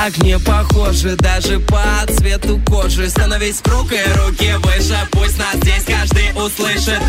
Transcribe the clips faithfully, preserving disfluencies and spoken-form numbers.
так не похожи, даже по цвету кожи. Становись в круг и руки выше, пусть нас здесь каждый услышит.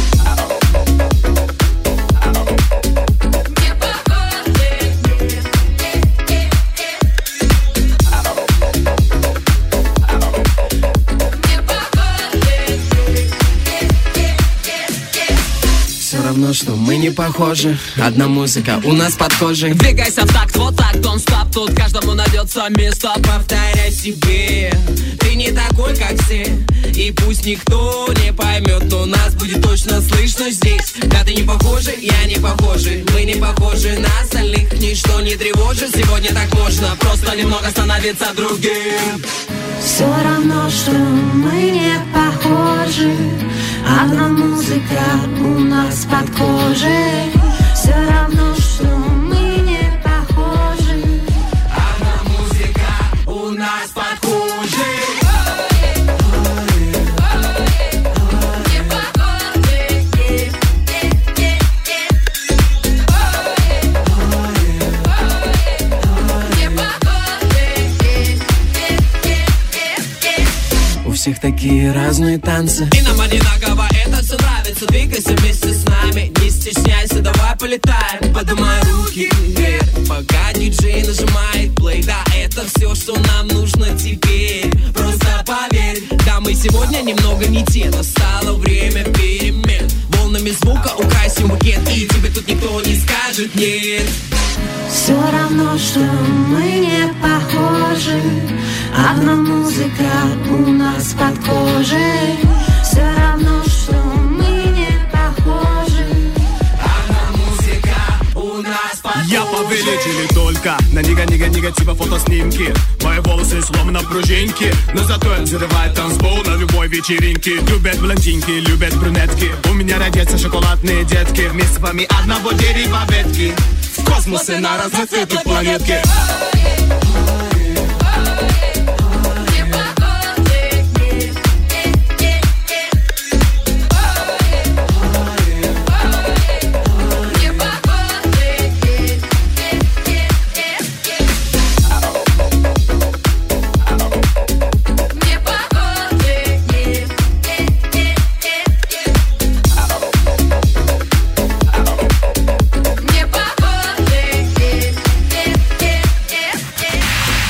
Равно, что мы не похожи, одна музыка у нас под кожей. Двигайся в такт, вот так, don't stop, тут каждому найдется место. Повторяй себе, ты не такой, как все. И пусть никто не поймет, но нас будет точно слышно здесь. Да ты не похожи, я не похожи, мы не похожи на остальных. Ничто не тревожит, сегодня так можно просто немного становиться другим. Все равно, что мы не похожи, одна музыка у нас под кожей. Все равно, что мы не похожи, одна музыка у нас под кожей. У всех такие разные танцы, и нам одинаково это все нравится. Двигайся вместе с нами, не стесняйся, давай полетаем. Поднимай руки вверх, пока диджей нажимает плей. Да, это все, что нам нужно теперь. Просто поверь, да, мы сегодня немного не те. Настало время перемен. Волнами звука украсим букет, и тебе тут никто не скажет нет. Все равно, что мы не похожи, одна музыка у нас под кожей. Все равно, что мы не похожи, одна музыка у нас под кожей. Я повелитель только на нега-нега-негатива фотоснимки. Мои волосы словно пружинки, но зато я взрываю танцпол на любой вечеринке. Любят блондинки, любят брюнетки. У меня родятся шоколадные детки, вместе с вами одного дерева ветки. В космосе на разноцветных планетке.